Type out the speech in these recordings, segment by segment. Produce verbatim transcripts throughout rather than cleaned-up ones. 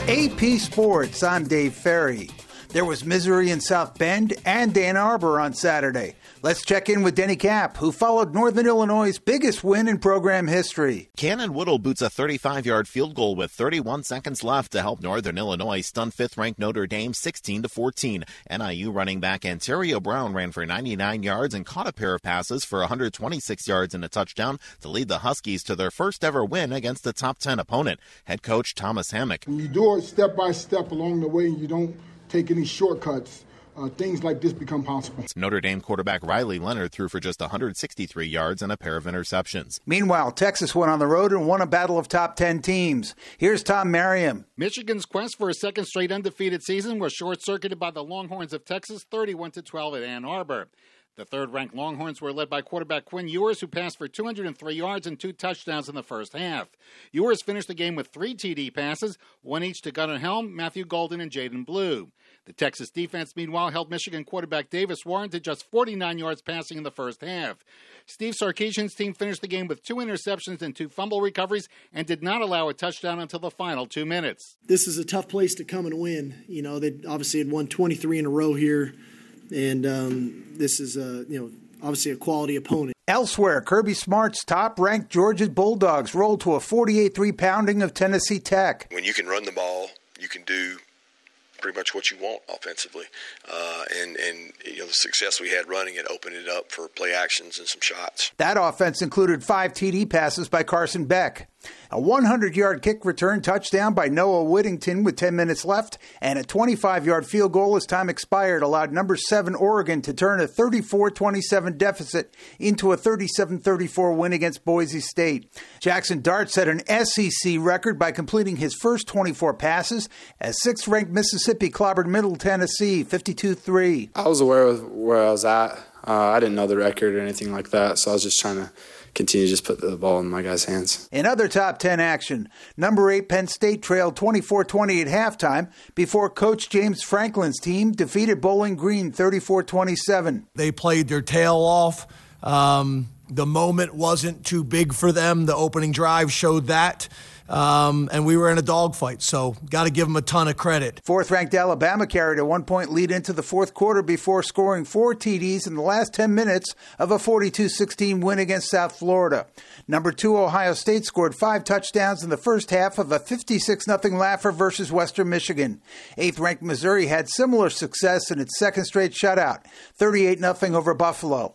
A P Sports, I'm Dave Ferry. There was misery in South Bend and Ann Arbor on Saturday. Let's check in with Denny Cap, who followed Northern Illinois' biggest win in program history. Cannon Woodle boots a thirty-five-yard field goal with thirty-one seconds left to help Northern Illinois stun fifth-ranked Notre Dame sixteen to fourteen. N I U running back Antario Brown ran for ninety-nine yards and caught a pair of passes for one hundred twenty-six yards and a touchdown to lead the Huskies to their first-ever win against a top ten opponent. Head coach Thomas Hammock. When you do it step by step along the way and you don't take any shortcuts, Uh, things like this become possible. Notre Dame quarterback Riley Leonard threw for just one hundred sixty-three yards and a pair of interceptions. Meanwhile, Texas went on the road and won a battle of top ten teams. Here's Tom Merriam. Michigan's quest for a second straight undefeated season was short-circuited by the Longhorns of Texas, thirty-one to twelve at Ann Arbor. The third-ranked Longhorns were led by quarterback Quinn Ewers, who passed for two hundred three yards and two touchdowns in the first half. Ewers finished the game with three T D passes, one each to Gunnar Helm, Matthew Golden, and Jaden Blue. The Texas defense, meanwhile, held Michigan quarterback Davis Warren to just forty-nine yards passing in the first half. Steve Sarkisian's team finished the game with two interceptions and two fumble recoveries and did not allow a touchdown until the final two minutes. This is a tough place to come and win. You know, they obviously had won twenty-three in a row here, and um, this is, a, you know, obviously a quality opponent. Elsewhere, Kirby Smart's top-ranked Georgia Bulldogs rolled to a forty-eight three pounding of Tennessee Tech. When you can run the ball, you can do pretty much what you want offensively. Uh, and, and you know, the success we had running it opened it up for play actions and some shots. That offense included five T D passes by Carson Beck, a hundred-yard kick return touchdown by Noah Whittington with ten minutes left, and a twenty-five-yard field goal as time expired allowed number seven Oregon to turn a thirty-four twenty-seven deficit into a thirty-seven thirty-four win against Boise State. Jackson Dart set an S E C record by completing his first twenty-four passes as sixth-ranked Mississippi clobbered Middle Tennessee fifty-two three. I was aware of where I was at. Uh, I didn't know the record or anything like that, so I was just trying to continue to just put the ball in my guys' hands. In other top ten action, number eight Penn State trailed twenty-four twenty at halftime before Coach James Franklin's team defeated Bowling Green thirty-four twenty-seven. They played their tail off. Um, the moment wasn't too big for them. The opening drive showed that. Um, and we were in a dogfight, so got to give them a ton of credit. Fourth-ranked Alabama carried a one-point lead into the fourth quarter before scoring four T Ds in the last ten minutes of a forty-two sixteen win against South Florida. Number two Ohio State scored five touchdowns in the first half of a fifty-six nothing laugher versus Western Michigan. Eighth-ranked Missouri had similar success in its second straight shutout, thirty-eight nothing over Buffalo.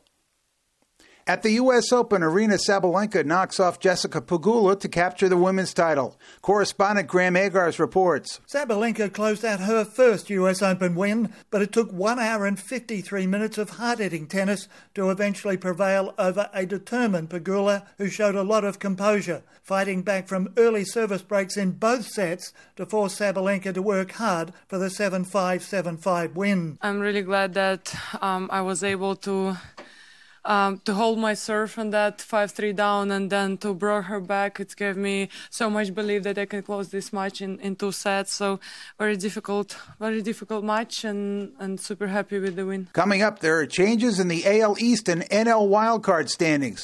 At the U S Open, Aryna Sabalenka knocks off Jessica Pegula to capture the women's title. Correspondent Graham Agars reports. Sabalenka closed out her first U S Open win, but it took one hour and fifty-three minutes of hard-hitting tennis to eventually prevail over a determined Pegula who showed a lot of composure, fighting back from early service breaks in both sets to force Sabalenka to work hard for the seven five, seven five win. I'm really glad that um, I was able to Um, to hold my serve on that five three down and then to bring her back. It gave me so much belief that I can close this match in, in two sets. So very difficult, very difficult match and, and super happy with the win. Coming up, there are changes in the A L East and N L wildcard standings.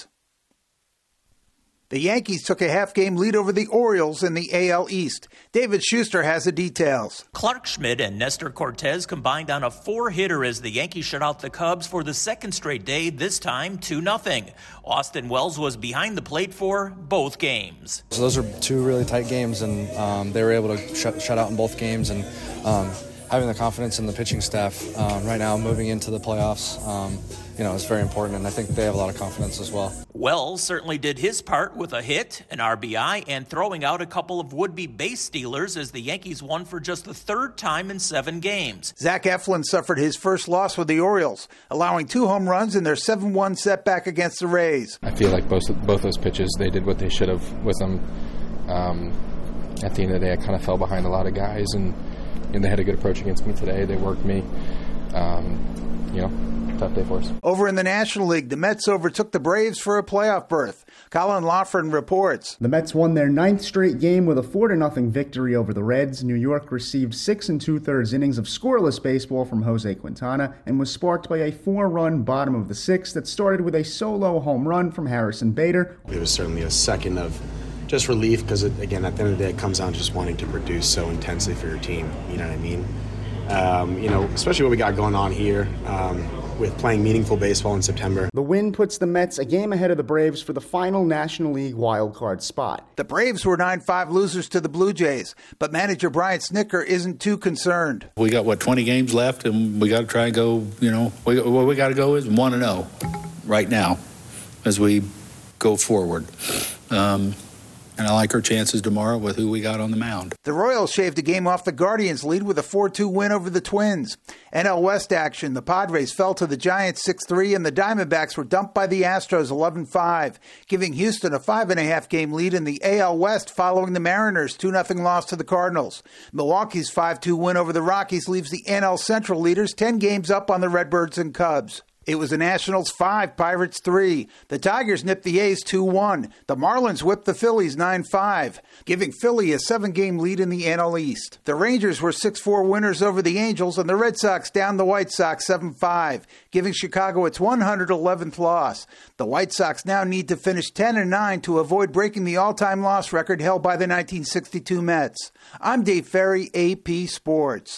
The Yankees took a half-game lead over the Orioles in the A L East. David Schuster has the details. Clark Schmidt and Nestor Cortez combined on a four-hitter as the Yankees shut out the Cubs for the second straight day, this time two nothing. Austin Wells was behind the plate for both games. So those are two really tight games, and um, they were able to shut, shut out in both games. And um, having the confidence in the pitching staff um, right now moving into the playoffs, um, you know, it's very important, and I think they have a lot of confidence as well. Wells certainly did his part with a hit, an R B I, and throwing out a couple of would-be base stealers as the Yankees won for just the third time in seven games. Zach Eflin suffered his first loss with the Orioles, allowing two home runs in their seven one setback against the Rays. I feel like both both those pitches, they did what they should have with them. Um, at the end of the day, I kind of fell behind a lot of guys, and, and they had a good approach against me today. They worked me, um, you know. Tough day for us. Over in the National League, the Mets overtook the Braves for a playoff berth. Colin Lawford reports. The Mets won their ninth straight game with a four to nothing victory over the Reds. New York received six and two-thirds innings of scoreless baseball from Jose Quintana and was sparked by a four-run bottom of the sixth that started with a solo home run from Harrison Bader. It was certainly a second of just relief because, again, at the end of the day, it comes down to just wanting to produce so intensely for your team. You know what I mean? Um, you know, especially what we got going on here um, with playing meaningful baseball in September. The win puts the Mets a game ahead of the Braves for the final National League wildcard spot. The Braves were nine five losers to the Blue Jays, but manager Brian Snitker isn't too concerned. We got, what, twenty games left, and we got to try and go, you know, we, what we got to go is one and oh right now as we go forward. Um, And I like our chances tomorrow with who we got on the mound. The Royals shaved a game off the Guardians' lead with a four two win over the Twins. N L West action, the Padres fell to the Giants six three, and the Diamondbacks were dumped by the Astros eleven five, giving Houston a five and a half game lead in the A L West following the Mariners' two nothing loss to the Cardinals. Milwaukee's five two win over the Rockies leaves the N L Central leaders ten games up on the Redbirds and Cubs. It was the Nationals five, Pirates three. The Tigers nipped the A's two one. The Marlins whipped the Phillies nine five, giving Philly a seven game lead in the N L East. The Rangers were six four winners over the Angels, and the Red Sox downed the White Sox seven five, giving Chicago its one hundred eleventh loss. The White Sox now need to finish ten and nine to avoid breaking the all-time loss record held by the nineteen sixty-two Mets. I'm Dave Ferry, A P Sports.